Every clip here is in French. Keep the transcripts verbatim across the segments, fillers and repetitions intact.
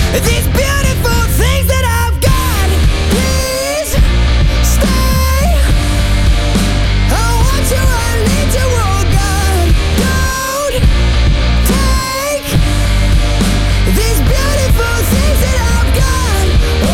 these beautiful things that I've got. Please stay. I want you, I need you, oh God. Don't take these beautiful things that I've got. Oh,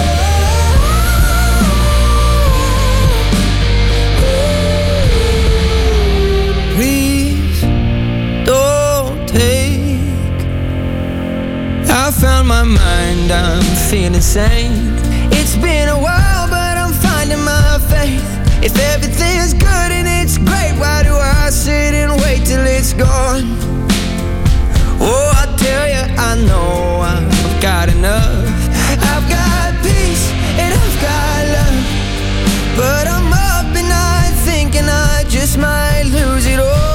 please don't take. I found my mind, I'm feeling sane. It's been a while, but I'm finding my faith. If everything's good and it's great, why do I sit and wait till it's gone? Oh, I tell you, I know I've got enough. I've got peace and I've got love, but I'm up and I thinking I just might lose it all.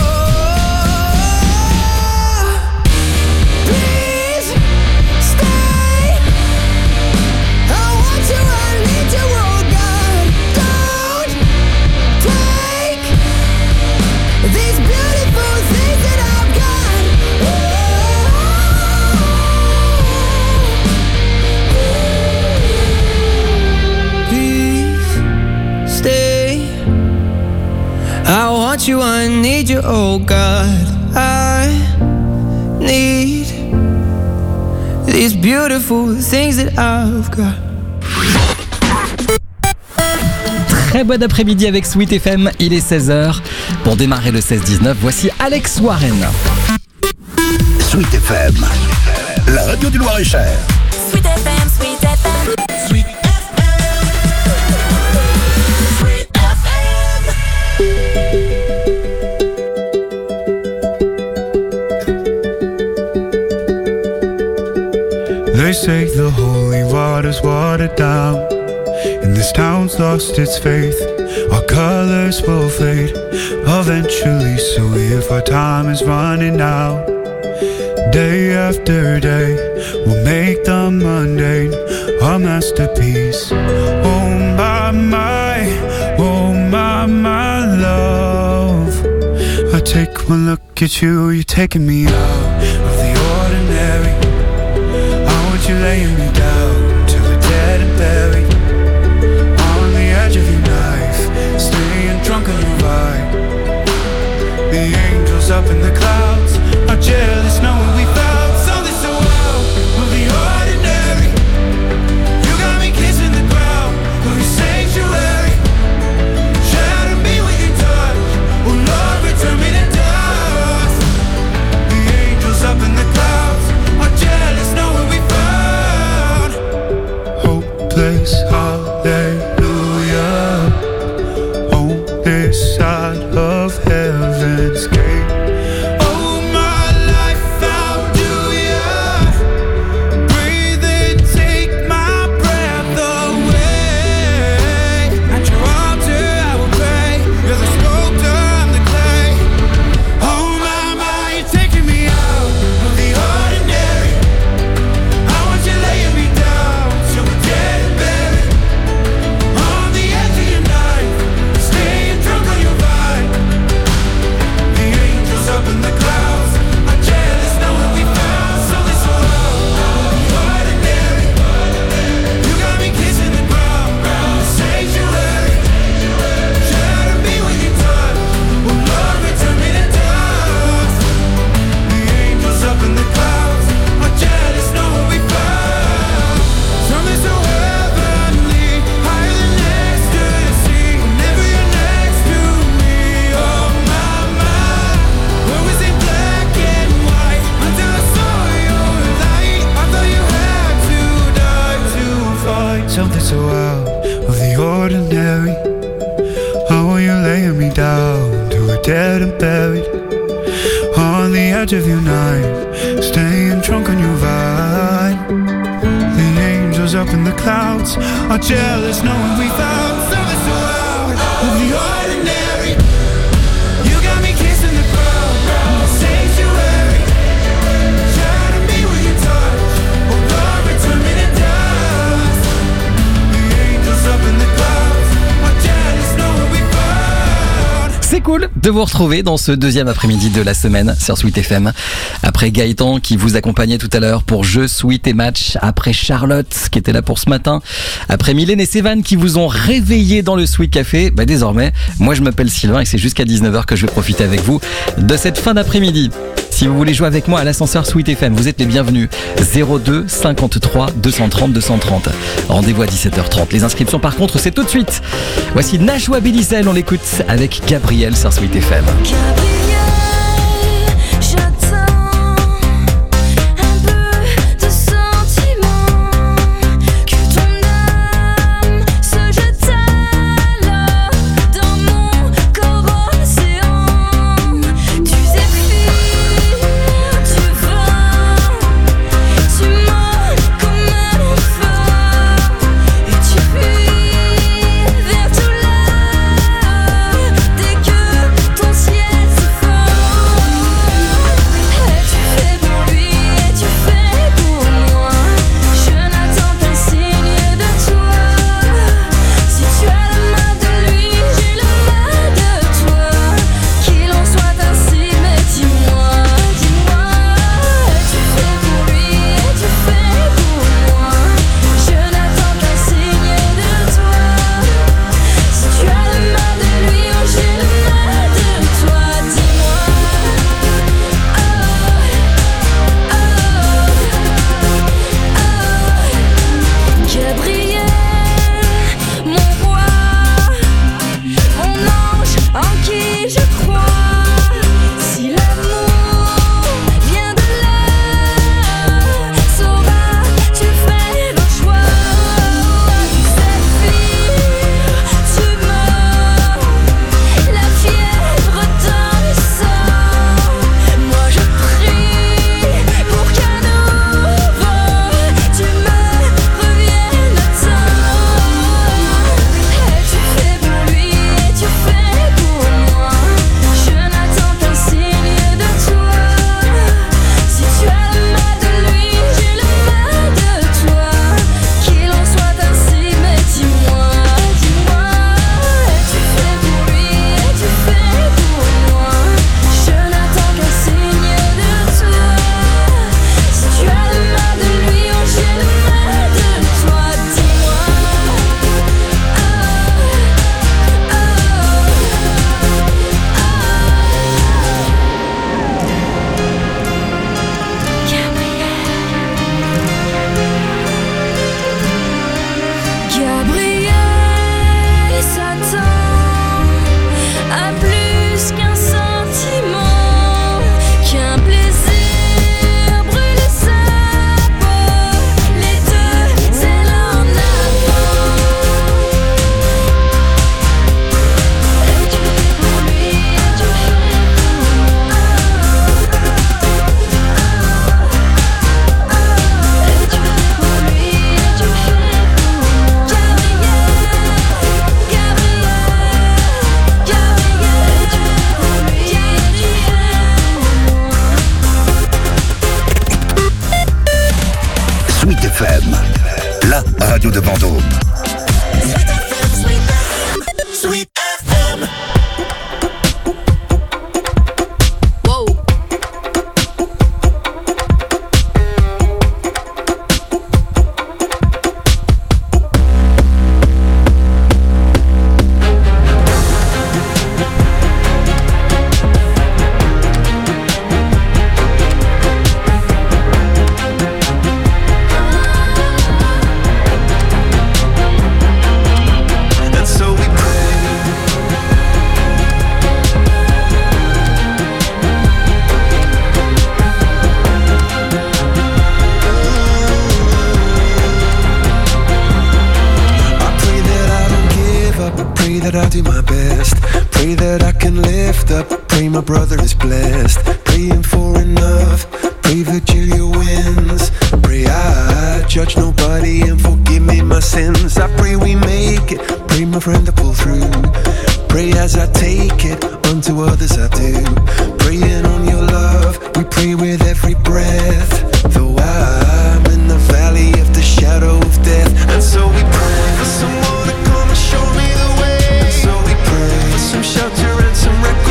Please stay. I want you, I need you, oh God. Don't take these beautiful things that I've got. Oh, please stay. I want you, I need you, oh God. I need these beautiful things that I've got. Très bon après-midi avec Sweet F M, il est seize heures. Pour démarrer le seize dix-neuf, voici Alex Warren. Sweet F M, la radio du Loir-et-Cher. Sweet F M, Sweet F M. Sweet They say the holy water's watered down, and this town's lost its faith. Our colors will fade eventually, so if our time is running out, day after day, we'll make the mundane our masterpiece. Oh my, my, oh my, my love, I take one look at you, you're taking me out of the ordinary. You're laying me down till we're dead and buried on the edge of your knife, staying drunk on your vibe. The angels up in the clouds are jealous knowing we found something so wild of the ordinary. You got me kissing the ground of your sanctuary. Shatter me with your touch, oh Lord, return me to dust. The angels up in the clouds are jealous knowing we found hopeless, hallelujah, on this side of heaven's gate. Oh, my life, how do ya breathe and take my breath away? At your altar I will pray, you're the sculptor, I'm the clay. Oh, my, my, you're taking me out of the ordinary. I want you laying me down till we're dead and buried on the edge of your knife, staying drunk on your vibe. The angels up in the clouds are jealous knowing we found something so low, ordinary. You got me kissing the ground, sanctuary. Shatter me with your touch, oh Lord, return me to dust. The angels up in the clouds are jealous knowing we found something so heavenly, higher than ecstasy. Whenever you're next to me, oh my, my. Where was it black and white until I saw your light? I thought you had to die to fight something so out of the ordinary. How are you laying me down till we're dead and buried on the edge of your knife, staying drunk on your vibe. The angels up in the clouds are jealous knowing we found something so out of the ordinary. You got me kissing the ground, sanctuary. Shatter me with your touch, oh Lord, return me to dust. The angels up in the clouds are jealous knowing we found. C'est cool de vous retrouver dans ce deuxième après-midi de la semaine sur Sweet F M. Après Gaëtan qui vous accompagnait tout à l'heure pour Jeux, Sweet et Match. Après Charlotte qui était là pour ce matin. Après Mylène et Sévan qui vous ont réveillé dans le Sweet Café. Bah désormais, moi je m'appelle Sylvain et c'est jusqu'à dix-neuf heures que je vais profiter avec vous de cette fin d'après-midi. Si vous voulez jouer avec moi à l'ascenseur Sweet F M, vous êtes les bienvenus. zéro deux cinquante-trois deux cent trente deux cent trente. Rendez-vous à dix-sept heures trente. Les inscriptions par contre c'est tout de suite. Voici Najwa Bélisel, on l'écoute avec Gabriel sur Sweet F M. de Vendôme. Shelter and some records.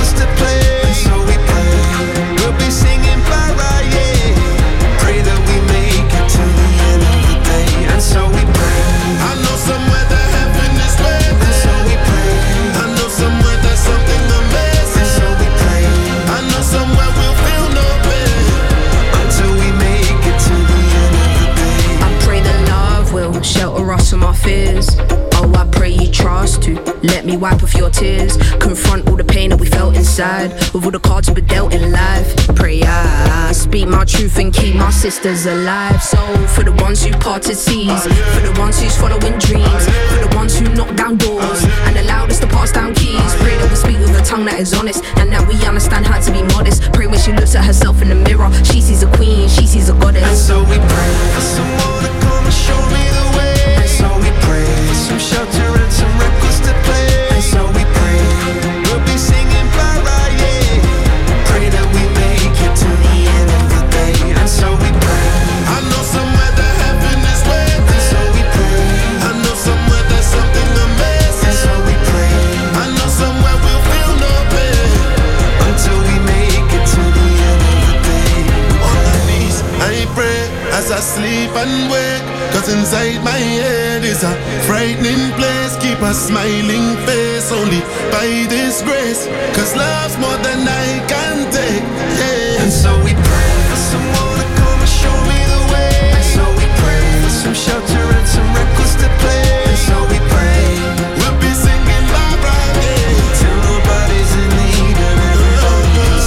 of my fears. Oh, I pray you trust to let me wipe off your tears. Confront all the pain that we felt inside, with all the cards we've been dealt in life. Pray I speak my truth and keep my sisters alive. So for the ones who parted seas, for the ones who's following dreams, for the ones who knock down doors and allowed us to pass down keys. Pray that we speak with a tongue that is honest, and that we understand how to be modest. Pray when she looks at herself in the mirror, she sees a queen, she sees a goddess. And so we pray for someone to come and show me the way. And so we pray for some shelter and some records to play. And so we pray we'll be singing para, yeah. Pray that we make it to the end of the day. And so we pray. I know somewhere that heaven is waiting. And so we pray. I know somewhere there's something amazing. And so we pray. I know somewhere we'll feel no pain until we make it to the end of the day. On my knees, I pray as I sleep and wake, cause inside my head is a frightening place. Keep a smiling face only by this grace, cause love's more than I can take, yeah. And so we pray for someone to come and show me the way. And so we pray for some shelter and some records to play. And so we pray we'll be singing Barbara, yeah, till nobody's in need and everybody's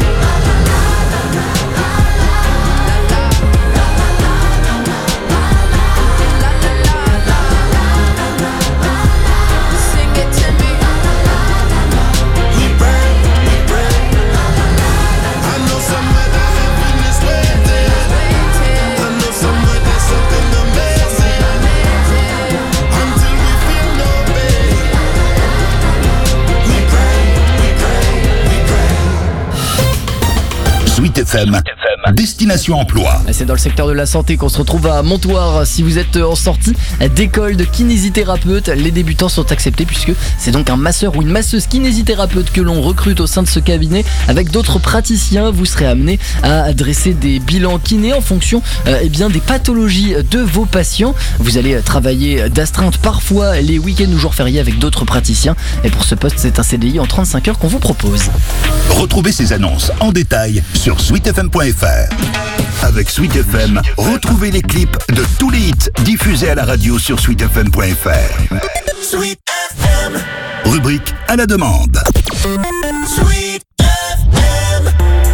Sweet F M, Destination Emploi. C'est dans le secteur de la santé qu'on se retrouve à Montoire. Si vous êtes en sortie d'école de kinésithérapeute, les débutants sont acceptés puisque c'est donc un masseur ou une masseuse kinésithérapeute que l'on recrute au sein de ce cabinet. Avec d'autres praticiens, vous serez amené à dresser des bilans kinés en fonction euh, eh bien, des pathologies de vos patients. Vous allez travailler d'astreinte parfois les week-ends ou jours fériés avec d'autres praticiens. Et pour ce poste, c'est un C D I en trente-cinq heures qu'on vous propose. Retrouvez ces annonces en détail sur sweet f m point f r. Avec Sweet F M, retrouvez les clips de tous les hits diffusés à la radio sur sweet f m point f r. Sweet F M. Rubrique à la demande. Sweet F M.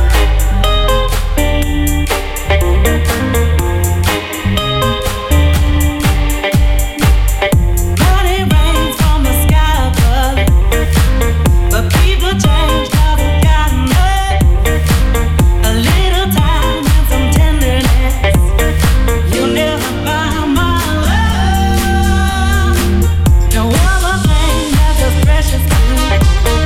Money rains from the sky above, but people change, haven't gotten up. A little time and some tenderness, you'll never buy my love. No other thing that's as precious to me.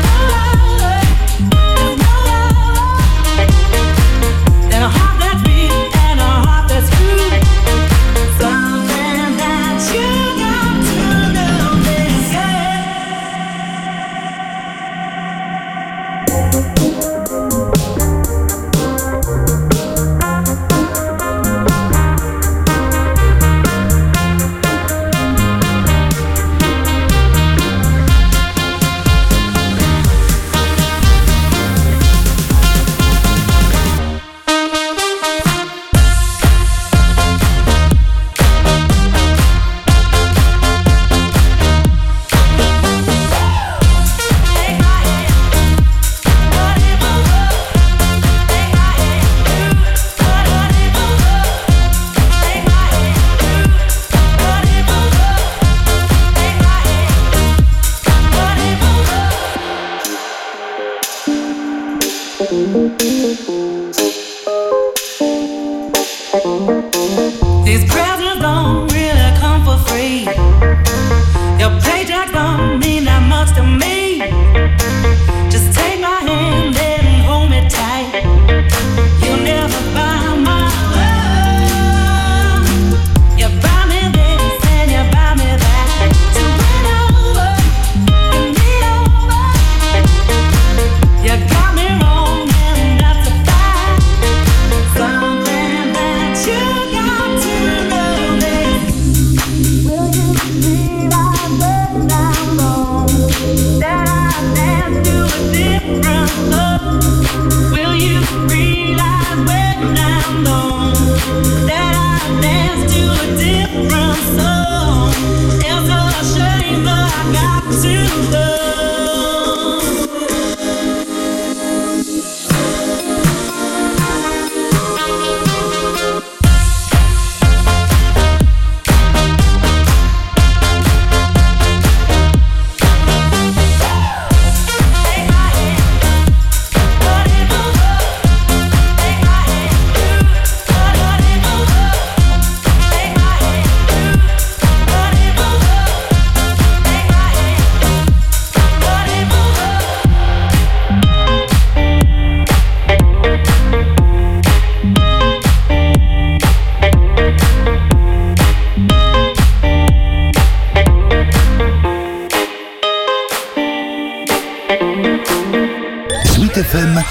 There's no love than a heart that's beat and a heart that's true. Something that you got to know is these presents don't really come for free. Your paycheck don't mean that much to me. Just take my hand and hold me tight. You'll never buy my love. You buy me this and you buy me that. So win over, win me over. You got me wrong and that's a fact. Something that you got to know is, will you realize when I'm wrong, that I dance to a different love? Will you realize when I'm gone, that I dance to a different song? It's a shame that I got to love. F M,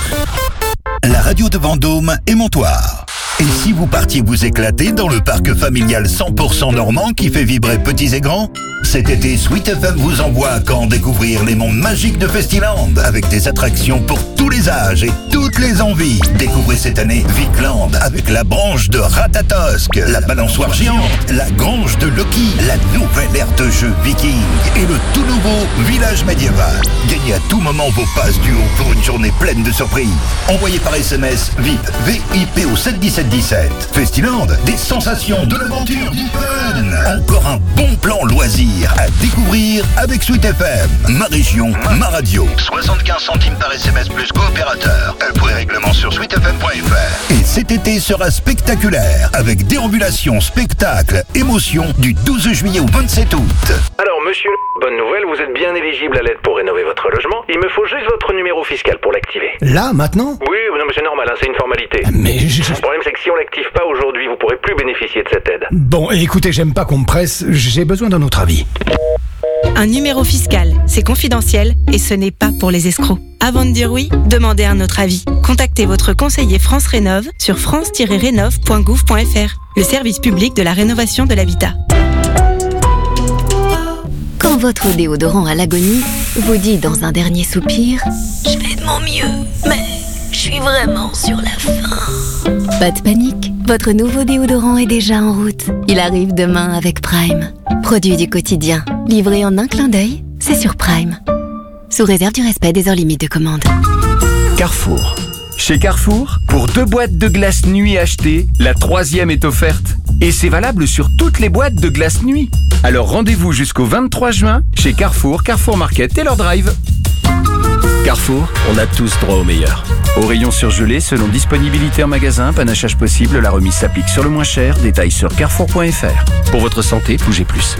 la radio de Vendôme et Montoire. Et si vous partiez vous éclater dans le parc familial cent pour cent normand qui fait vibrer petits et grands? Cet été, Sweet F M vous envoie à Caen découvrir les mondes magiques de Festiland avec des attractions pour tous les âges et toutes les envies. Découvrez cette année Vicland avec la branche de Ratatosque, la balançoire géante, la grange de Loki, la nouvelle ère de jeu Viking et le tout nouveau village médiéval. Gagnez à tout moment vos passes duo pour une journée pleine de surprises. Envoyez par S M S V I P, V I P au sept dix-sept dix-sept. Festiland, des sensations, de l'aventure, du fun. Encore un bon plan loisir à découvrir avec Sweet F M. Ma région, ma radio. soixante-quinze centimes par S M S plus coopérateur. Pour les règlements sur sweet f m point f r. Et cet été sera spectaculaire avec déambulation, spectacle, émotion du douze juillet au vingt-sept août. Alors monsieur, bonne nouvelle, vous êtes bien éligible à l'aide pour rénover votre logement. Il me faut juste votre numéro fiscal pour l'activer. Là, maintenant? Oui, non mais c'est normal, hein, c'est une formalité. Mais je... Le problème c'est que si on l'active pas aujourd'hui, vous pourrez plus bénéficier de cette aide. Bon, écoutez, j'aime pas qu'on me presse, j'ai besoin d'un autre avis. Un numéro fiscal, c'est confidentiel et ce n'est pas pour les escrocs. Avant de dire oui, demandez un autre avis. Contactez votre conseiller France Rénov sur france tiret rénov point gouv point f r, le service public de la rénovation de l'habitat. Quand votre déodorant à l'agonie vous dit dans un dernier soupir « Je fais de mon mieux, mais je suis vraiment sur la fin ». Pas de panique, votre nouveau déodorant est déjà en route. Il arrive demain avec Prime. Produit du quotidien, livré en un clin d'œil, c'est sur Prime. Sous réserve du respect des heures limites de commande. Carrefour. Chez Carrefour, pour deux boîtes de glace nuit achetées, la troisième est offerte. Et c'est valable sur toutes les boîtes de glace nuit. Alors rendez-vous jusqu'au vingt-trois juin chez Carrefour, Carrefour Market et leur drive. Carrefour, on a tous droit au meilleur. Au rayon surgelé, selon disponibilité en magasin, panachage possible, la remise s'applique sur le moins cher. Détails sur carrefour point f r. Pour votre santé, bougez plus.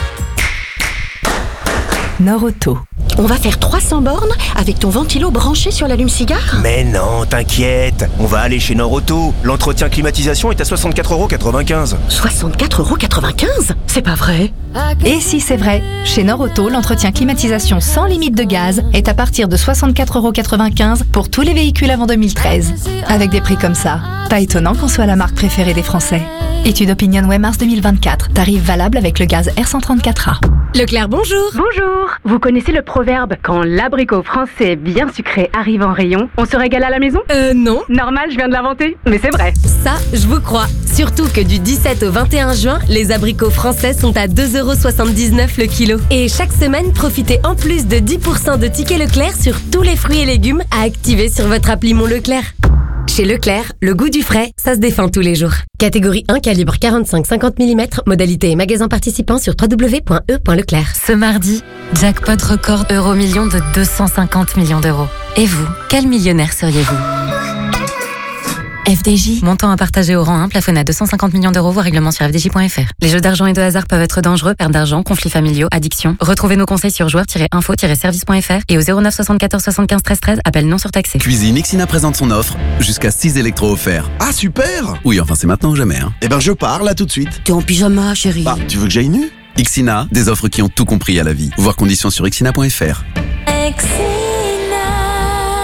Norauto. On va faire trois cents bornes avec ton ventilo branché sur l'allume-cigare? Mais non, t'inquiète, on va aller chez Norauto. L'entretien climatisation est à soixante-quatre euros quatre-vingt-quinze. soixante-quatre euros quatre-vingt-quinze? C'est pas vrai? Et si c'est vrai, chez Norauto, l'entretien climatisation sans limite de gaz est à partir de soixante-quatre euros quatre-vingt-quinze pour tous les véhicules avant deux mille treize. Avec des prix comme ça, pas étonnant qu'on soit la marque préférée des Français. Étude Opinionway mars deux mille vingt-quatre. Tarif valable avec le gaz R cent trente-quatre A. Leclerc, bonjour. Bonjour. Vous connaissez le proverbe « Quand l'abricot français bien sucré arrive en rayon, on se régale à la maison » Euh, non. Normal, je viens de l'inventer, mais c'est vrai. Ça, je vous crois. Surtout que du dix-sept au vingt et un juin, les abricots français sont à deux euros soixante-dix-neuf le kilo. Et chaque semaine, profitez en plus de dix pour cent de tickets Leclerc sur tous les fruits et légumes à activer sur votre appli Mon Leclerc. Chez Leclerc, le goût du frais, ça se défend tous les jours. Catégorie un, calibre quarante-cinq à cinquante millimètres, modalité et magasin participant sur w w w point e point leclerc. Ce mardi, jackpot record euro-million de deux cent cinquante millions d'euros. Et vous, quel millionnaire seriez-vous ? F D J. Montant à partager au rang un, plafonné à deux cent cinquante millions d'euros, voire règlement sur f d j point f r. Les jeux d'argent et de hasard peuvent être dangereux, perte d'argent, conflits familiaux, addiction. Retrouvez nos conseils sur joueurs tiret info tiret service point f r et au zéro neuf soixante-quatorze soixante-quinze treize treize, appel non surtaxé. Cuisine, Ixina présente son offre, jusqu'à six électros offerts. Ah super! Oui, enfin c'est maintenant ou jamais. Hein. Eh ben je pars là tout de suite. T'es en pyjama, chérie. Bah, tu veux que j'aille nu? Ixina, des offres qui ont tout compris à la vie. Voir conditions sur ixina point f r.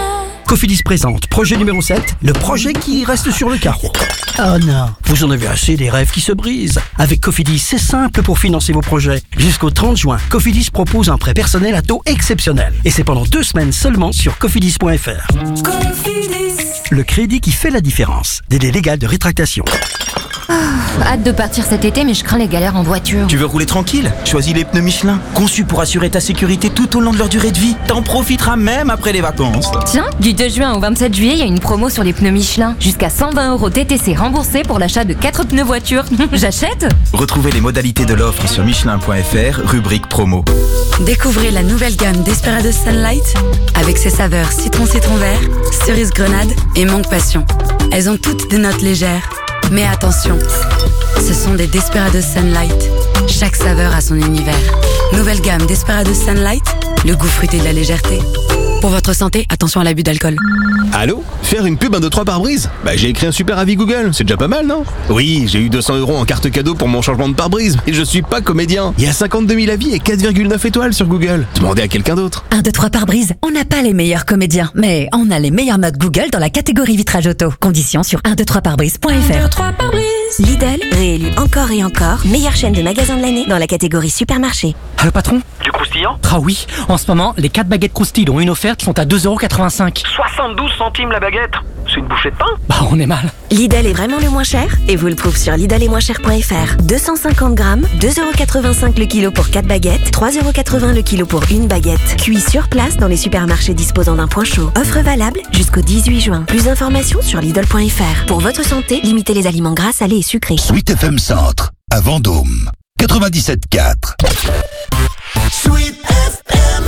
Cofidis présente projet numéro sept, le projet qui reste sur le carreau. Oh non, vous en avez assez des rêves qui se brisent. Avec Cofidis, c'est simple pour financer vos projets. Jusqu'au trente juin, Cofidis propose un prêt personnel à taux exceptionnel. Et c'est pendant deux semaines seulement sur cofidis point f r. Cofidis. Le crédit qui fait la différence. Délai légal de rétractation. Ah, hâte de partir cet été, mais je crains les galères en voiture. Tu veux rouler tranquille? Choisis les pneus Michelin, conçus pour assurer ta sécurité tout au long de leur durée de vie. T'en profiteras même après les vacances. Tiens, du deux juin au vingt-sept juillet, il y a une promo sur les pneus Michelin. Jusqu'à cent vingt euros T T C remboursés pour l'achat de quatre pneus voiture. J'achète? Retrouvez les modalités de l'offre sur michelin point f r, rubrique promo. Découvrez la nouvelle gamme Desperados Sunlight avec ses saveurs citron citron vert, cerise grenade et mangue passion. Elles ont toutes des notes légères. Mais attention, ce sont des Desperados Sunlight. Chaque saveur a son univers. Nouvelle gamme Desperados Sunlight, le goût fruité de la légèreté. Pour votre santé, attention à l'abus d'alcool. Allô? Faire une pub un deux trois pare-brise? Bah j'ai écrit un super avis Google, c'est déjà pas mal, non? Oui, j'ai eu deux cents euros en carte cadeau pour mon changement de pare-brise, et je suis pas comédien. Il y a cinquante-deux mille avis et quatre virgule neuf étoiles sur Google. Demandez à quelqu'un d'autre. un deux trois pare-brise, on n'a pas les meilleurs comédiens, mais on a les meilleures notes Google dans la catégorie vitrage auto. Conditions sur un deux trois pare-brise point f r. Lidl, réélu encore et encore, meilleure chaîne de magasins de l'année dans la catégorie supermarché. Allô patron? Du croustillant? Ah oui, en ce moment, les quatre baguettes croustilles dont une offerte sont à deux euros quatre-vingt-cinq. soixante-douze centimes la baguette. C'est une bouchée de pain? Bah on est mal. Lidl est vraiment le moins cher et vous le prouve sur lidl et moins cher point f r. deux cent cinquante grammes, deux euros quatre-vingt-cinq le kilo pour quatre baguettes, trois euros quatre-vingts le kilo pour une baguette. Cuit sur place dans les supermarchés disposant d'un point chaud. Offre valable jusqu'au dix-huit juin. Plus d'informations sur lidl point f r. Pour votre santé, limitez les aliments gras, salés et sucrés. Sweet F M Centre, à Vendôme, quatre-vingt-dix-sept quatre. Sweet F M.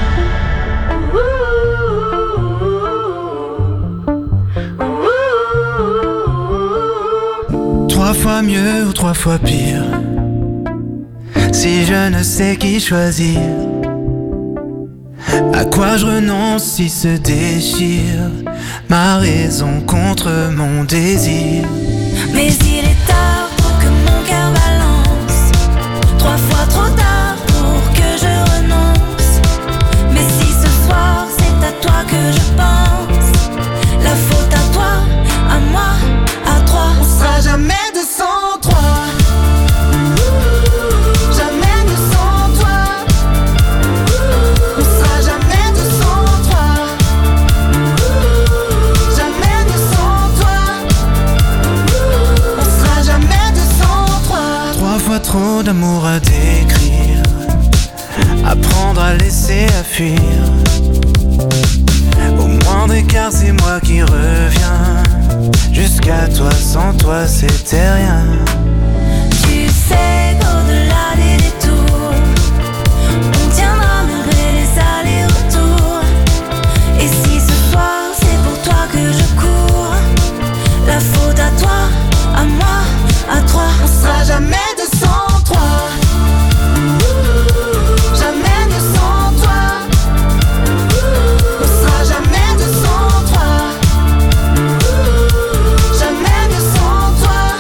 Trois fois mieux ou trois fois pire, si je ne sais qui choisir, à quoi je renonce si se déchire ma raison contre mon désir. Mais il est tard pour que mon cœur balance, trois fois trop tard pour que je renonce. Mais si ce soir c'est à toi que je pense, la faute à toi, à moi, à trois. On sera jamais deux cent trois. Jamais deux cent trois. On sera jamais deux cent trois. Jamais deux cent trois. On sera jamais deux cent trois. Trois fois trop d'amour à décrire, apprendre à laisser, à fuir. Au moindre écart c'est moi qui reviens. Jusqu'à toi, sans toi c'était rien. Tu sais qu'au-delà des détours, on tiendra malgré les allers-retours. Et si ce soir c'est pour toi que je cours, la faute à toi, à moi, à trois. On sera jamais deux cent trois. Jamais deux cent trois. On sera jamais deux cent trois. Jamais deux cent trois.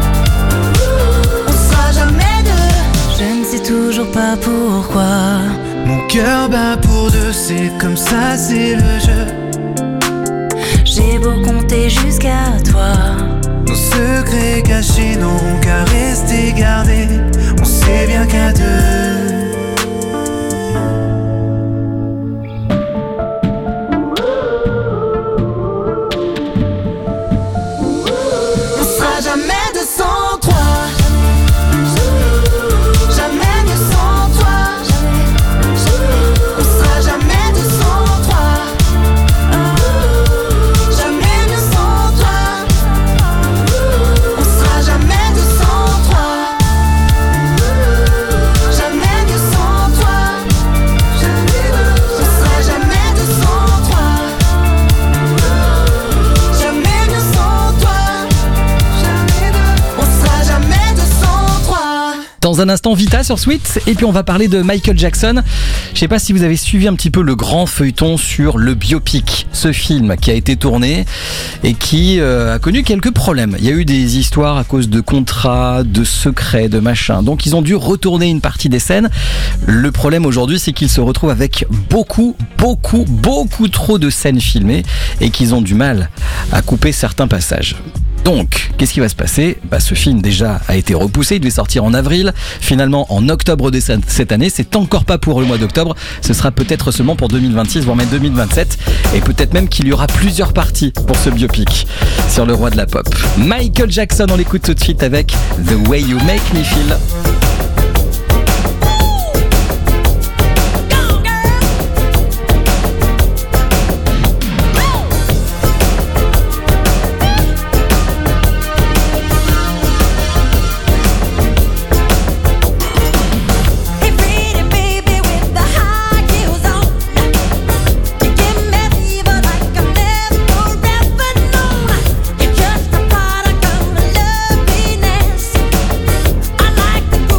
On sera jamais deux. Je ne sais toujours pas pourquoi Mon cœur bat pour deux, c'est comme ça, c'est le jeu. j'ai beau compter jusqu'à toi. Nos secrets cachés n'auront qu'à rester gardés. On sait bien qu'à deux. On sera jamais deux cent trois. Jamais deux cent trois. On sera jamais deux cent trois. Jamais deux cent trois. On sera jamais deux cent trois. Jamais Dans un instant, Vita sur Sweet, et puis on va parler de Michael Jackson. Je sais pas si vous avez suivi un petit peu le grand feuilleton sur le biopic, ce film qui a été tourné et qui euh, a connu quelques problèmes. Il y a eu des histoires à cause de contrats, de secrets, de machins. Donc ils ont dû retourner une partie des scènes. Le problème aujourd'hui, c'est qu'ils se retrouvent avec beaucoup, beaucoup, beaucoup trop de scènes filmées et qu'ils ont du mal à couper certains passages. Donc, qu'est-ce qui va se passer ? Bah, ce film déjà a été repoussé, il devait sortir en avril, finalement en octobre de cette année, c'est encore pas pour le mois d'octobre, ce sera peut-être seulement pour deux mille vingt-six, voire même deux mille vingt-sept, et peut-être même qu'il y aura plusieurs parties pour ce biopic sur le roi de la pop. Michael Jackson, on l'écoute tout de suite avec The Way You Make Me Feel. Like the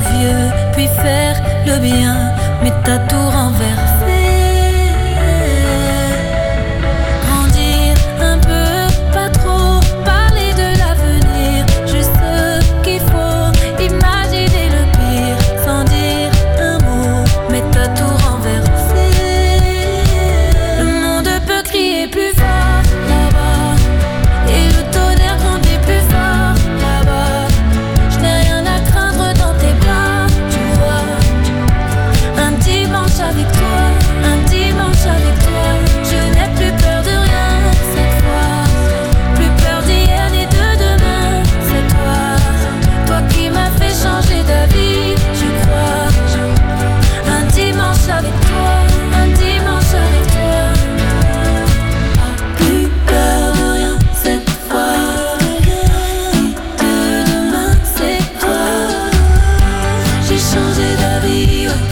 vieux, puis faire le bien, mais t'as tout renversé. Grandir un peu, pas trop, parler de l'avenir, juste ce qu'il faut, imaginer le pire, sans dire un mot, mais t'as tout renversé. Le monde peut crier plus fort là-bas, et le tonnerre grondait plus fort là-bas. Je n'ai rien à craindre dans tes bras, tu vois. Un dimanche avec toi, un dimanche avec toi, je n'ai plus peur de rien cette fois. Plus peur d'hier ni de demain, c'est toi. Toi qui m'as fait changer d'avis, je crois. Un dimanche avec toi, un dimanche avec toi. Plus peur de rien cette fois. De demain, c'est toi. J'ai changé d'avis, ouais.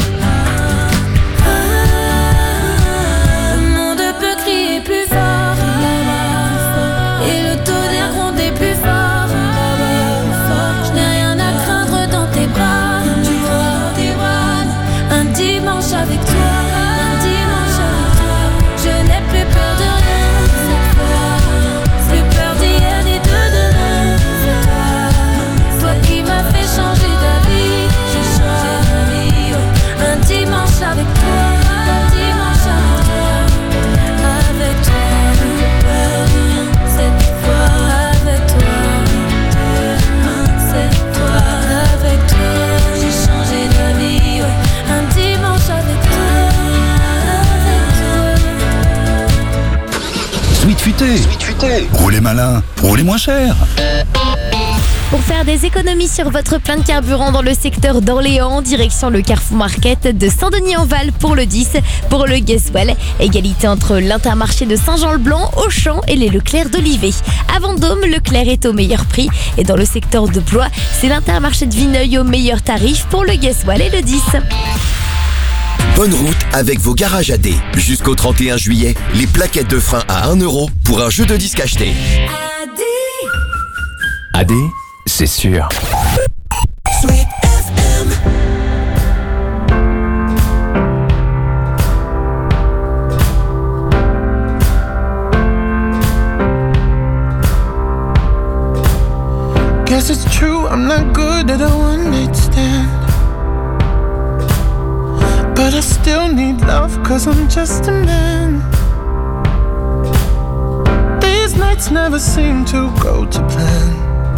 Ah, le monde peut crier plus fort là-bas, et le tonnerre gronder plus fort là-bas. Je n'ai rien à craindre dans tes bras, tu vois, tes bras. Un dimanche avec toi, un dimanche avec toi, je n'ai plus peur de rien cette fois. Plus peur d'hier ni de demain, c'est toi. Toi qui m'as fait changer d'avis, j'ai changé d'avis, ouais. Un dimanche avec toi, un dimanche avec toi, avec toi. Plus peur de rien cette fois, avec toi. C'est toi, avec toi, j'ai changé d'avis, ouais. Un dimanche avec toi, avec toi. Sweet Futé. Roulez malin, roulez moins cher. Pour faire des économies sur votre plein de carburant dans le secteur d'Orléans, direction le Carrefour Market de Saint-Denis-en-Val pour le dix, pour le Guesswell. Égalité entre l'Intermarché de Saint-Jean-le-Blanc, Auchan et les Leclerc d'Olivet. À Vendôme, Leclerc est au meilleur prix. Et dans le secteur de Blois, c'est l'Intermarché de Vineuil au meilleur tarif pour le Guesswell et le dix. Bonne route avec vos garages A D. Jusqu'au trente et un juillet, les plaquettes de frein à un euro pour un jeu de disque acheté. A D, c'est sûr. Guess it's true, I'm not good at a one-night stand. But I still need love, cause I'm just a man. These nights never seem to go to plan.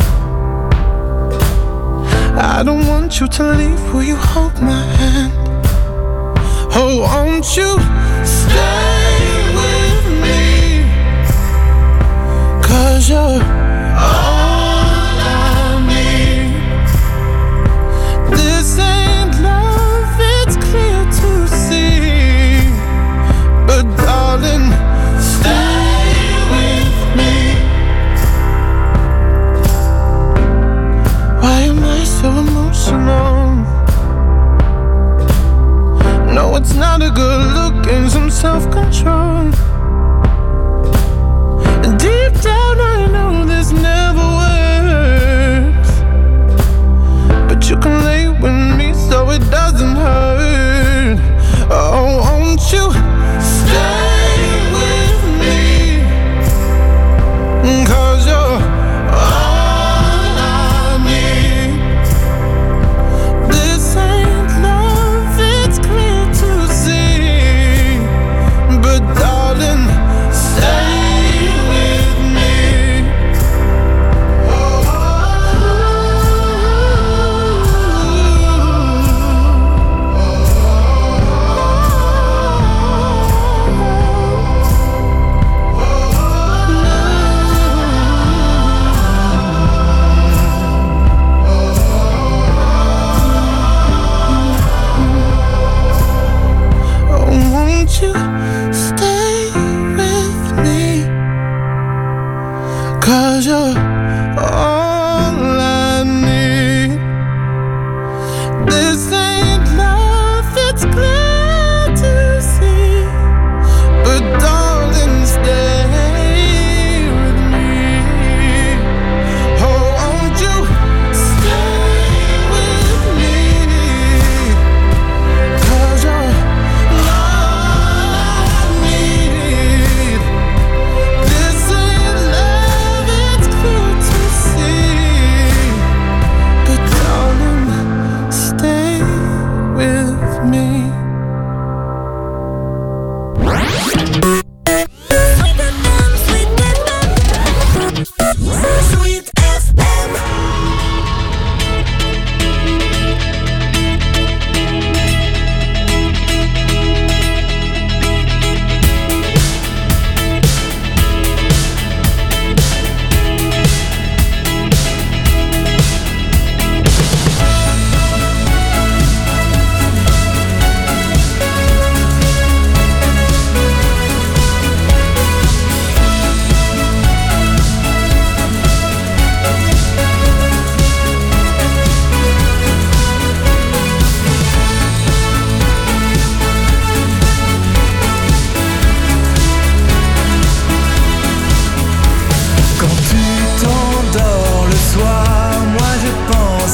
I don't want you to leave, will you hold my hand? Oh, won't you stay with me? Cause you're all I need. This ain't love, it's clear to see. But darling, stay with me. Why am I so emotional? No, it's not a good look and some self-control.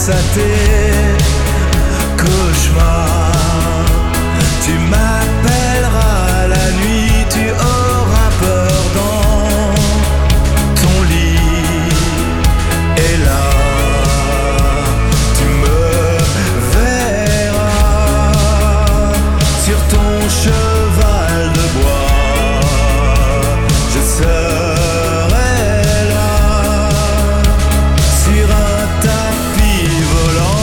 à tes cauchemars. Tu m'appelleras la nuit, tu auras peur dans ton lit. Et là, tu me verras sur ton cheval de bois. Je serai là sur un tapis volant.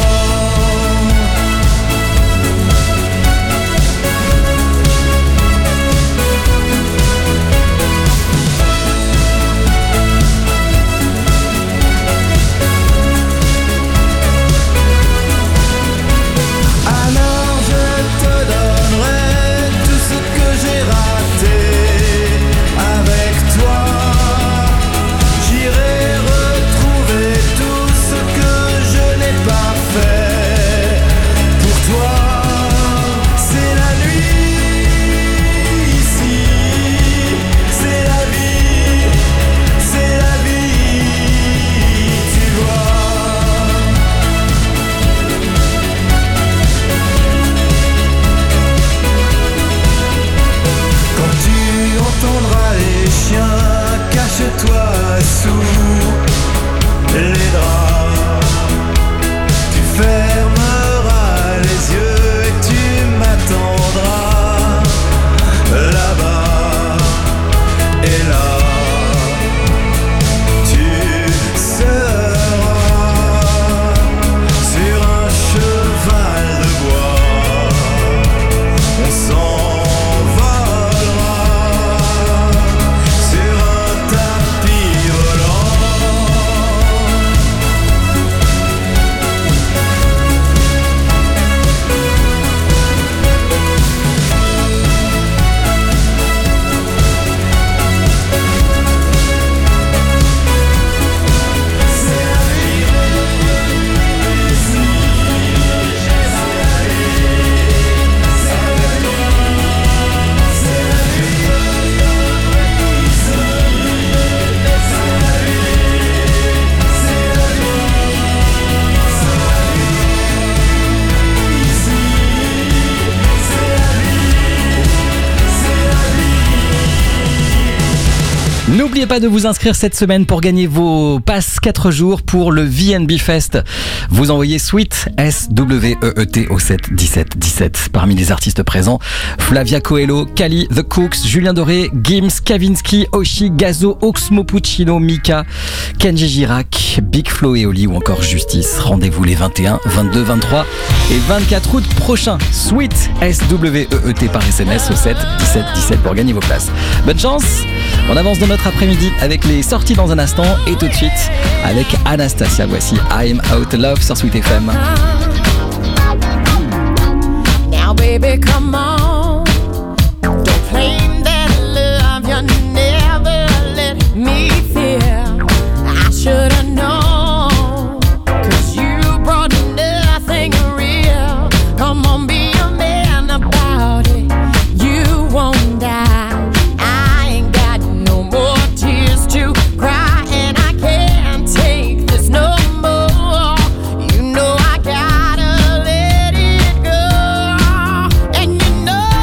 Alors je te donnerai tout ce que j'ai raté avec toi. J'irai retrouver tout ce que je n'ai pas fait pour toi. C'est la nuit ici, c'est la vie, c'est la vie, tu vois. Quand tu entendras les chiens, cache-toi sous les draps. Tu fermeras les yeux et tu m'attendras là-bas. Et là, tu seras sur un cheval de bois. On s'envolera sur un tapis volant. N'oubliez pas de vous inscrire cette semaine pour gagner vos passes quatre jours pour le V N B Fest. Vous envoyez Sweet, S W E E T au sept dix-sept dix-sept. Parmi les artistes présents, Flavia Coelho, Kali, The Cooks, Julien Doré, Gims, Kavinsky, Oshi, Gazo, Oxmo Puccino, Mika, Kenji Girac, Big Flo et Oli ou encore Justice. Rendez-vous les vingt et un, vingt-deux, vingt-trois et vingt-quatre août prochains. Sweet, S W E E T par S M S au sept dix-sept dix-sept pour gagner vos places. Bonne chance. On avance dans notre après-midi avec les sorties dans un instant et tout de suite avec Anastasia. Voici I'm Out Love sur Sweet F M. Now baby come on, don't claim that love you never let me feel. I should've known, cause you brought nothing real. Come on, be a man about it, you won't die. To cry and I can't take this no more. You know I gotta let it go. And you know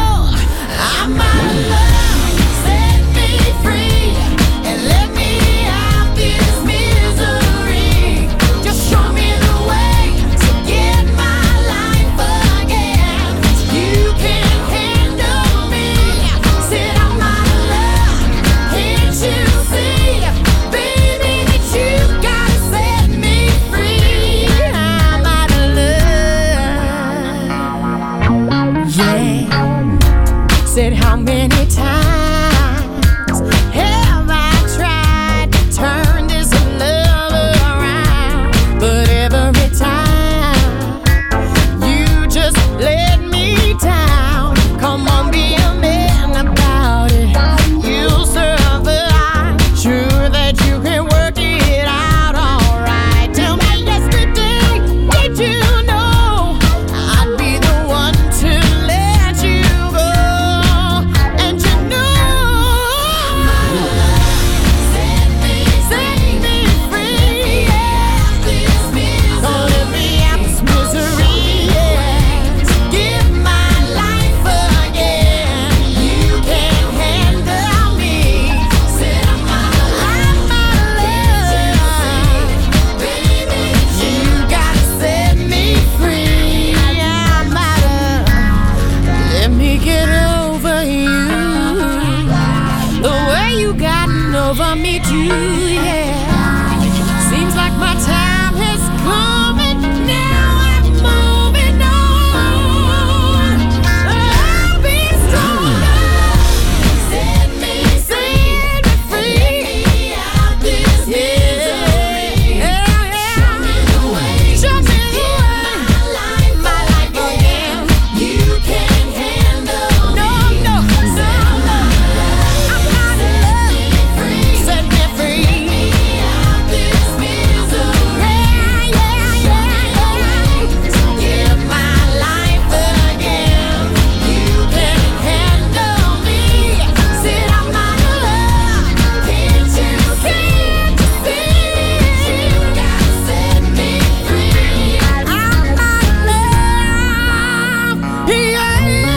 you gotten over me too, yeah. Seems like my time has come and now I'm moving on. I'll be stronger. Set me, set me free out this misery. Yeah, yeah. Show me the way. Show me the way. My life, my life again. You can't handle no, me. No, no, no. I'm out of love. Set me free out this misery. Yeah, yeah, yeah. So give my life again. You can't handle me. Sit out my love. Can't you see? You gotta set me free. I'm out of love. Yeah.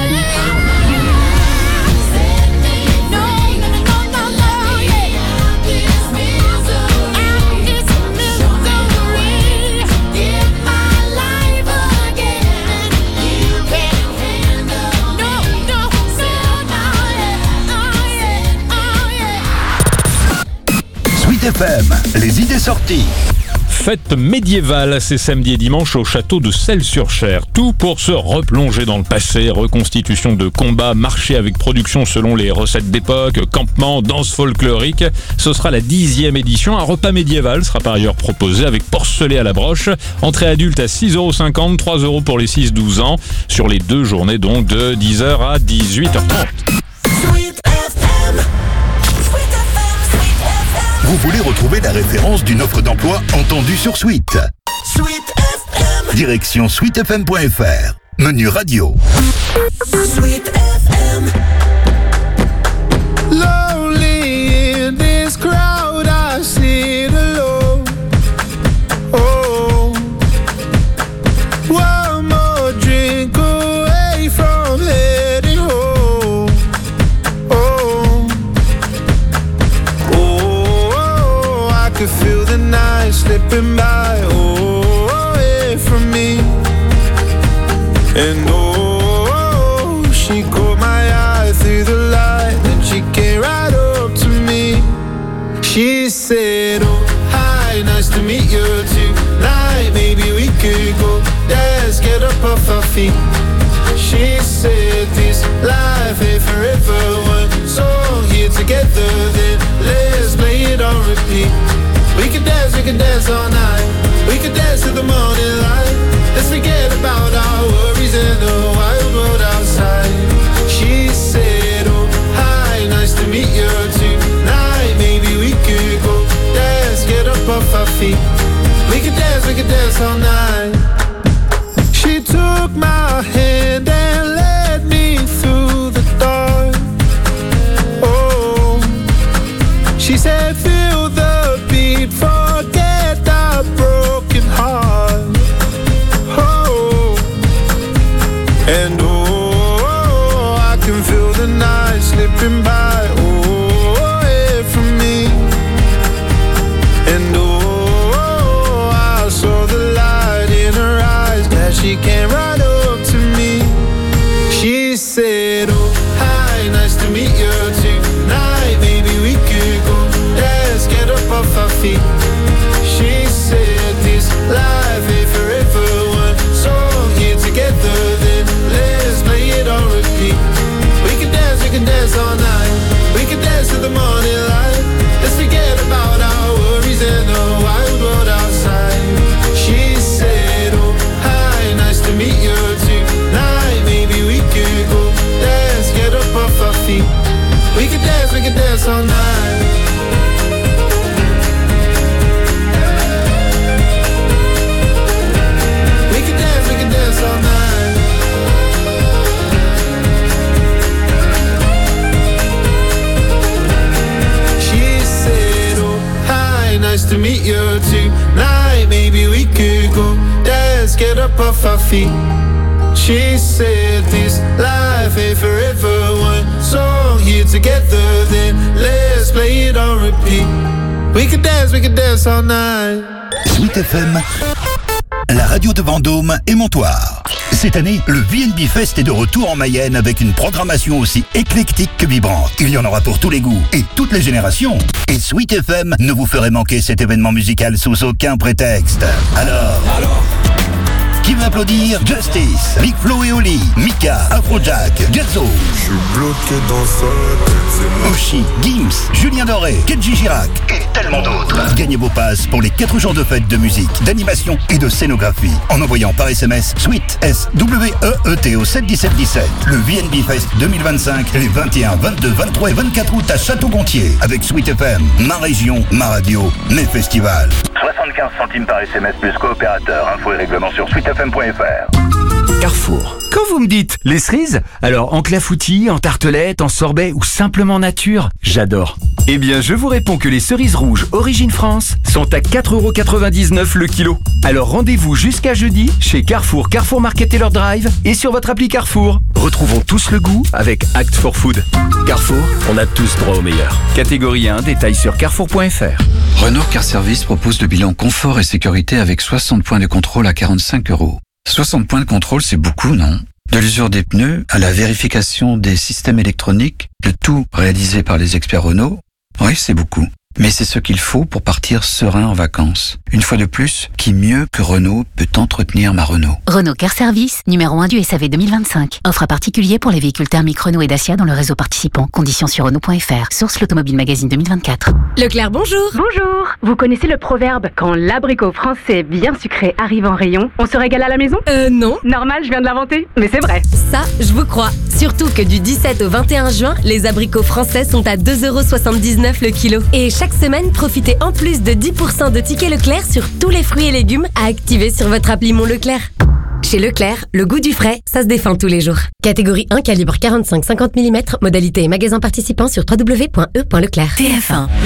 Set me free. No, no, no, no, yeah. This misery. This misery. Give my life again. You can't handle no, no, so now, yeah, oh yeah, oh yeah. Sweet F M, les idées sorties. Fête médiévale, c'est samedi et dimanche au château de Celles-sur-Cher. Tout pour se replonger dans le passé, reconstitution de combats, marché avec production selon les recettes d'époque, campement, danse folklorique. Ce sera la dixième édition. Un repas médiéval sera par ailleurs proposé avec porcelet à la broche. Entrée adulte à six euros cinquante, trois euros pour les six douze ans. Sur les deux journées donc de dix heures à dix-huit heures trente. Vous voulez retrouver la référence d'une offre d'emploi entendue sur Sweet. Sweet F M. Direction sweet f m point f r. Menu radio. Sweet F M. Lonely in this crowd, I sit alone. Oh, one more drink away from heading home. Oh, oh, I could feel the night slipping by. Oh, away from me. And oh, she caught my eye through the light, and she came right up to me. She said, oh, hi, nice to meet you tonight. Maybe we could go dance, get up off our feet. She said, this life ain't forever. One song here together, then let's play it on repeat. We could dance, we could dance all night. We could dance to the morning light. Let's forget about our worries in the wild world outside. She said, oh, hi, nice to meet you tonight. Maybe we could go dance, get up off our feet. We could dance, we could dance all night. She took my hand and led me through the dark. Oh, she said, feel the beat, forget the broken heart. And oh, I can feel the night slipping by, oh, away from me. And oh, I saw the light in her eyes, glad she came right up to me. She said, oh, hi, nice to meet you tonight. Maybe we could go dance, get up off our feet. She said, this life ain't forever. One song here together, then let's play it on repeat. We can dance, we can dance all night. We can dance to the morning light. Let's forget about our worries and the wild world outside. She said, oh, hi, nice to meet you tonight. Maybe we could go dance, get up off our feet. We can dance, we can dance all night. We can dance, we can dance all night. She said, oh, hi, nice to meet you tonight. Maybe we could go dance, get up off our feet. She said, this life ain't forever. One song here together, then let's play it on repeat. We could dance, we could dance all night. Sweet F M, la radio de Vendôme et Montoire. Cette année, le V N B Fest est de retour en Mayenne avec une programmation aussi éclectique que vibrante. Il y en aura pour tous les goûts et toutes les générations. Et Sweet F M ne vous ferait manquer cet événement musical sous aucun prétexte. Alors, Alors qui veut applaudir? Justice, Big Flo et Oli, Mika, Afrojack, Gazzo. Je suis bloqué dans sa tête. Oshi, Gims, Julien Doré, Kenji Girac et tellement d'autres. Gagnez vos passes pour les quatre jours de fête de musique, d'animation et de scénographie en envoyant par S M S Sweet S W E E T au sept dix-sept dix-sept. Le V N B Fest deux mille vingt-cinq les vingt et un, vingt-deux, vingt-trois et vingt-quatre août à Château-Gontier avec Sweet F M, ma région, ma radio, mes festivals. soixante-quinze centimes par S M S plus coopérateur. Info et règlement sur sweet f m point f r. Carrefour. Quand vous me dites les cerises, alors en clafoutis, en tartelette, en sorbet ou simplement nature, j'adore. Eh bien, je vous réponds que les cerises rouges Origine France sont à quatre euros quatre-vingt-dix-neuf le kilo. Alors rendez-vous jusqu'à jeudi chez Carrefour, Carrefour Market Taylor Drive et sur votre appli Carrefour. Retrouvons tous le goût avec Act for Food. Carrefour, on a tous droit au meilleur. Catégorie un, détail sur carrefour point f r. Renault Car Service propose le bilan confort et sécurité avec soixante points de contrôle à quarante-cinq euros. soixante points de contrôle, c'est beaucoup, non? De l'usure des pneus à la vérification des systèmes électroniques, le tout réalisé par les experts Renault. Oui, c'est beaucoup. Mais c'est ce qu'il faut pour partir serein en vacances. Une fois de plus, qui mieux que Renault peut entretenir ma Renault? Renault Car Service, numéro un du S A V deux mille vingt-cinq. Offre à particulier pour les véhicules thermiques Renault et Dacia dans le réseau participant. Conditions sur Renault point f r. Source l'Automobile Magazine deux mille vingt-quatre. Leclerc, bonjour. Bonjour. Vous connaissez le proverbe « Quand l'abricot français bien sucré arrive en rayon, on se régale à la maison » Euh, non. Normal, je viens de l'inventer, mais c'est vrai. Ça, je vous crois. Surtout que du dix-sept au vingt et un juin, les abricots français sont à deux euros soixante-dix-neuf le kilo. Et chaque semaine, profitez en plus de dix pour cent de tickets Leclerc sur tous les fruits et légumes à activer sur votre appli Mon Leclerc. Chez Leclerc, le goût du frais, ça se défend tous les jours. Catégorie un, calibre quarante-cinq à cinquante millimètres, modalité et magasin participant sur w w w point e point leclerc. T F un.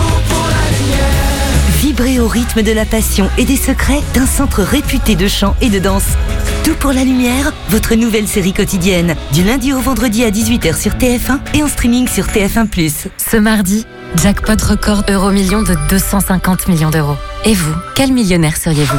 Vibrez au rythme de la passion et des secrets d'un centre réputé de chant et de danse. Tout pour la lumière, votre nouvelle série quotidienne, du lundi au vendredi à dix-huit heures sur T F un et en streaming sur T F un plus. Ce mardi, jackpot record euro-million de deux cent cinquante millions d'euros. Et vous, quel millionnaire seriez-vous?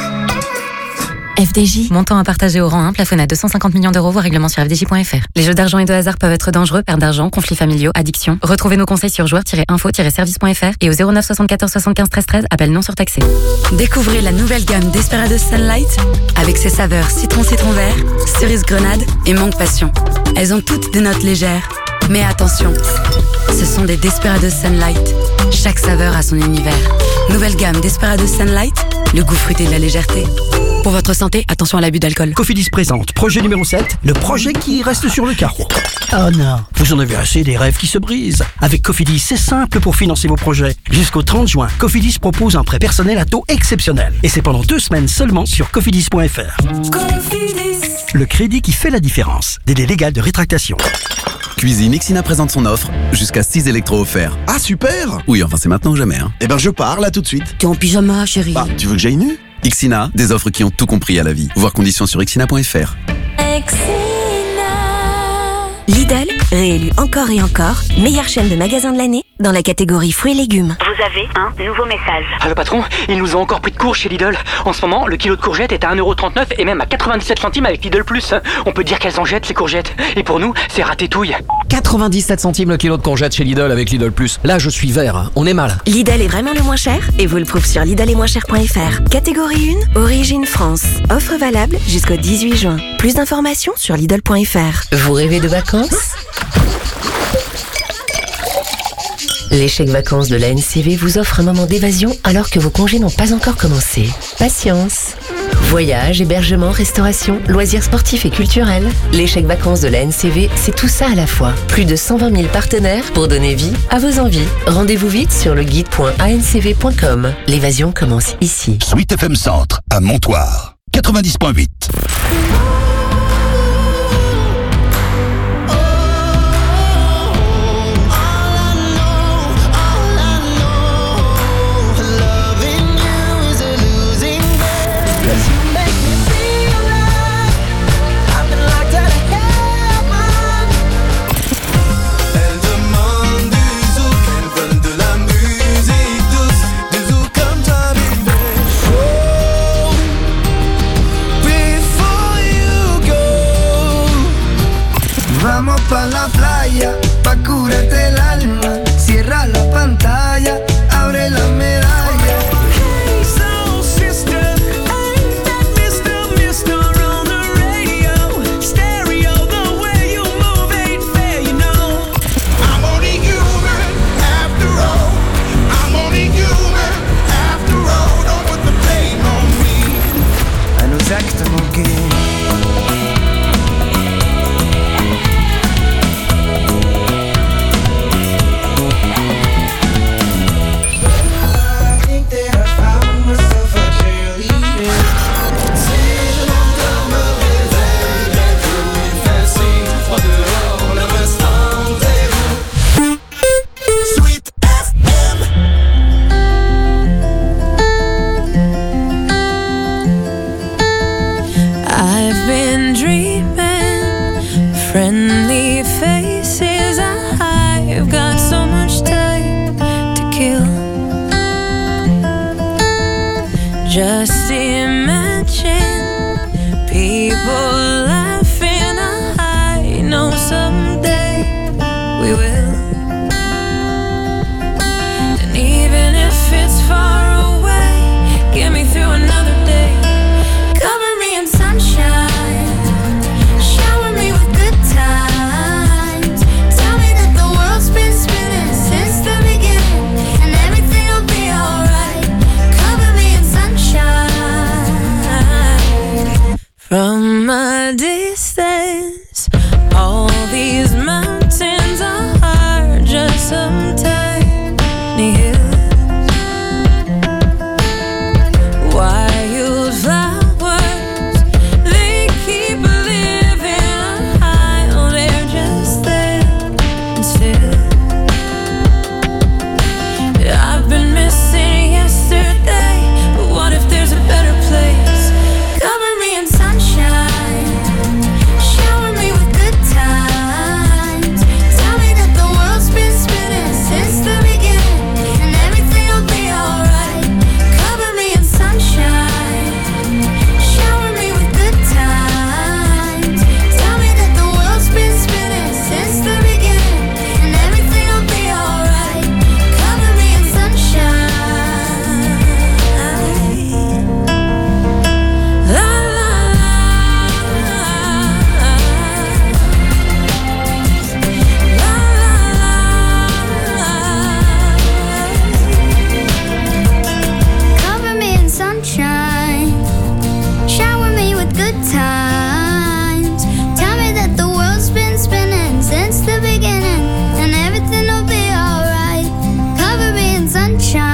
F D J, montant à partager au rang un, plafonné à deux cent cinquante millions d'euros, voire règlement sur f d j point f r. Les jeux d'argent et de hasard peuvent être dangereux, perte d'argent, conflits familiaux, addiction. Retrouvez nos conseils sur joueurs tiret info tiret service point f r et au zéro neuf soixante-quatorze soixante-quinze treize treize, appel non surtaxé. Découvrez la nouvelle gamme Desperados Sunlight avec ses saveurs citron citron vert, cerise grenade et mangue passion. Elles ont toutes des notes légères. Mais attention, ce sont des Desperados Sunlight. Chaque saveur a son univers. Nouvelle gamme Desperados Sunlight, le goût fruité de la légèreté. Pour votre santé, attention à l'abus d'alcool. Cofidis présente projet numéro sept, le projet qui reste sur le carreau. Oh non, vous en avez assez des rêves qui se brisent. Avec Cofidis, c'est simple pour financer vos projets. Jusqu'au trente juin, Cofidis propose un prêt personnel à taux exceptionnel. Et c'est pendant deux semaines seulement sur cofidis point f r. Cofidis. Le crédit qui fait la différence. Délai légal de rétractation. Cuisine, Ixina présente son offre, jusqu'à six électros offerts. Ah super! Oui, enfin c'est maintenant ou jamais. Hein. Eh ben je pars là tout de suite. T'es en pyjama, chérie. Bah, tu veux que j'aille nu? Ixina, des offres qui ont tout compris à la vie. Voir conditions sur ixina point f r. Lidl, réélu encore et encore, meilleure chaîne de magasins de l'année dans la catégorie fruits et légumes. Vous avez un nouveau message. Ah, le patron, ils nous ont encore pris de court chez Lidl. En ce moment, le kilo de courgettes est à un euro trente-neuf et même à quatre-vingt-dix-sept centimes avec Lidl Plus. On peut dire qu'elles en jettent ces courgettes. Et pour nous, c'est ratétouille. quatre-vingt-dix-sept centimes le kilo de courgettes chez Lidl avec Lidl Plus. Là, je suis vert. On est mal. Lidl est vraiment le moins cher et vous le prouve sur lidl et moins cher point f r. Catégorie un, Origine France. Offre valable jusqu'au dix-huit juin. Plus d'informations sur lidl point f r. Vous rêvez de vacances? Les chèques vacances de la N C V vous offrent un moment d'évasion alors que vos congés n'ont pas encore commencé. Patience. Voyages, hébergement, restauration, loisirs sportifs et culturels. Les chèques vacances de la N C V, c'est tout ça à la fois. Plus de cent vingt mille partenaires pour donner vie à vos envies. Rendez-vous vite sur le guide point a n c v point com. L'évasion commence ici. Sweet F M Centre, à Montoire, quatre-vingt-dix point huit. Just imagine people laughing. I know someday we will. And even if it's far away, get me through another day. Cover me in sunshine, shower me with good times. Tell me that the world's been spinning since the beginning, and everything will be alright. Cover me in sunshine. From a distance, all these mountains are just some tiny hills. Wildflowers, they keep living high. Oh, they're just there and still. I've been missing yesterday, but what if there's a better place? Cover me in sunshine, shower me with good times. Tell me that the world's been spinning since the beginning, and everything will be alright. Cover me in sunshine, shower me with good times. Tell me that the world's been spinning since the beginning, and everything will be alright. Cover me in sunshine. La la Cover me in sunshine, shower me with good times. Tell me that the world's been spinning since the beginning, and everything will be alright. Cover me in sunshine.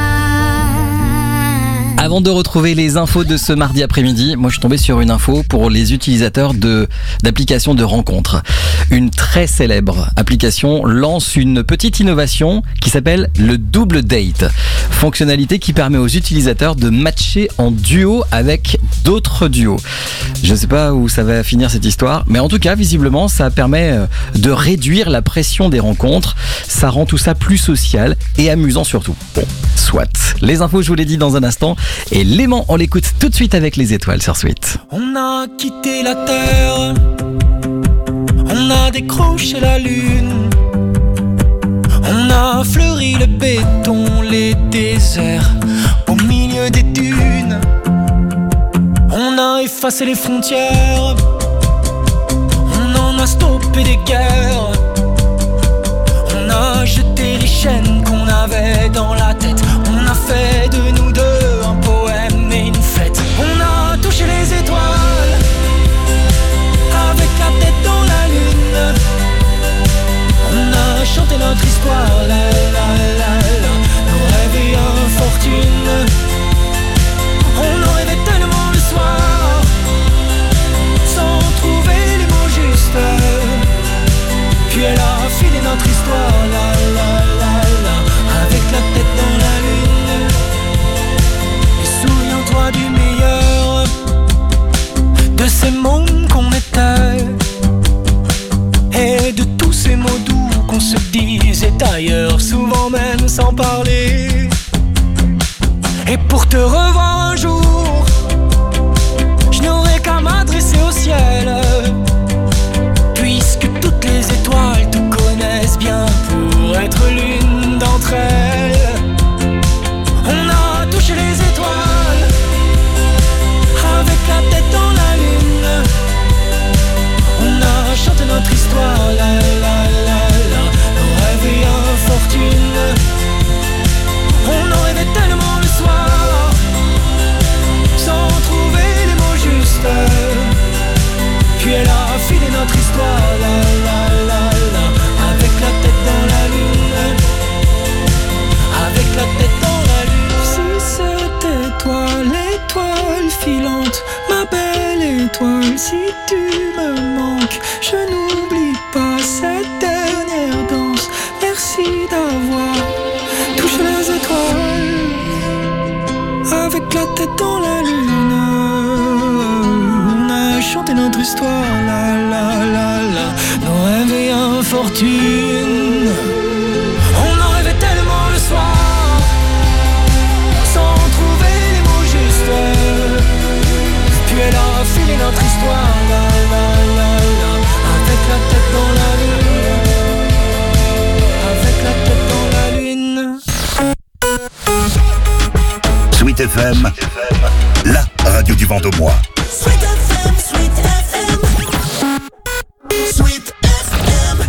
Avant de retrouver les infos de ce mardi après-midi, moi je suis tombé sur une info pour les utilisateurs de, d'applications de rencontres. Une très célèbre application lance une petite innovation qui s'appelle le double date. Fonctionnalité qui permet aux utilisateurs de matcher en duo avec d'autres duos. Je ne sais pas où ça va finir cette histoire, mais en tout cas, visiblement, ça permet euh, de réduire la pression des rencontres. Ça rend tout ça plus social et amusant surtout. Bon, soit. Les infos, je vous l'ai dit dans un instant. Et Léman, on l'écoute tout de suite avec les étoiles sur Sweet. On a quitté la terre, on a décroché la lune, on a fleuri le béton, les déserts au milieu des dunes. On a effacé les frontières, on en a stoppé des guerres, on a jeté les chaînes qu'on avait dans la tête, on a fait de nous deux un poème et une fête. On a touché les étoiles avec la tête dans la lune, on a chanté notre histoire, la la la la, nos rêves et infortunes. On en rêvait tellement le soir, sans trouver les mots justes. Puis elle a filé notre histoire, la la la la, avec la tête dans la lune. Et souviens-toi du meilleur, de ces mômes qu'on était, et de tous ces mots doux qu'on se disait ailleurs, souvent même sans parler. Et pour te revoir un jour, je n'aurai qu'à m'adresser au ciel, puisque toutes les étoiles te connaissent bien pour être l'une d'entre elles. On a touché les étoiles avec la tête dans la lune, on a chanté notre histoire, la la la la, nos rêves et infortunes. On en rêvait tellement le soir, sans trouver les mots justes. Puis elle a filé notre histoire, la la la la, avec la tête dans la lune, avec la tête dans la lune. Si c'était toi l'étoile filante, ma belle étoile, si tu me manques, je n'oublie pas cette dernière danse. Merci d'avoir touché les étoiles avec la tête dans la lune. On a chanté notre histoire, la la la la, nos rêves et infortunes. On en rêvait tellement le soir, sans trouver les mots justes. M, la radio du Vendômois. Sweet F M, Sweet F M. Sweet F M.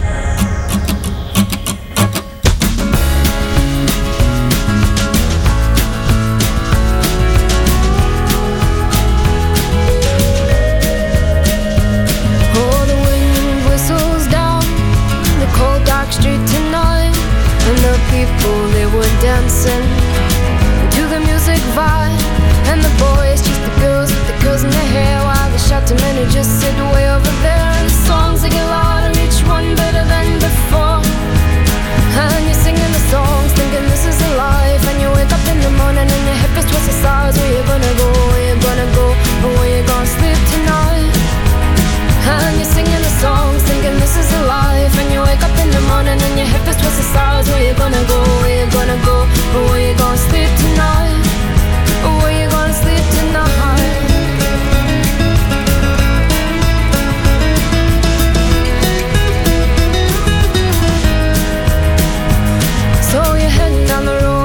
Oh, the wind whistles down the cold dark street tonight, and the people, they were dancing to the music vibe, and the boys chase the girls with the girls in their hair, while the shouting men who just sit way over there, and the songs they get louder, each one better than before, and you're singing the songs thinking this is a life, and you wake up in the morning and your hip is twisted sides. Where you gonna go, where you gonna go, or where you gonna sleep tonight? And you're singing the songs thinking this is a life, and you wake up in the morning and your hip is twisted sides. Where you gonna go, where you gonna go,